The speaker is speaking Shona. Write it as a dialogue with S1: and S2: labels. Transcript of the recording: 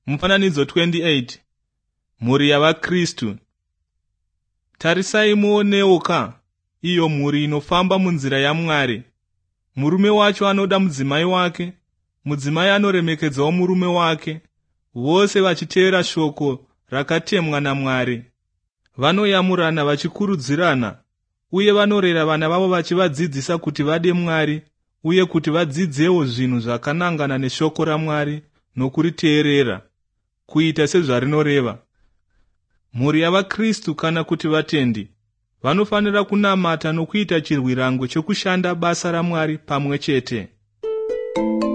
S1: Mufananidzo 28. Mhuri yavaKristu. Tarisai muoneoka iyo mhuri inofamba munzira yaMwari. Murume wacho anoda mudzimai wake, mudzimai anoremekedzawo murume wake, vose vachiteera shoko rakatemwa naMwari. Vanoyamurana vachikurudzirana, uye vanorera vana vavo vachivadzidzisa kuti vade Mwari, uye kuti vadzidzewo zvinhu zvakanangana neshoko raMwari nokuriteerera, kuita sezvarinoreva. Mhuri yavaKristu kana kuti vatendi vanofanira kunamata nokuita chirwirango chokushanda basa raMwari pamwe chete.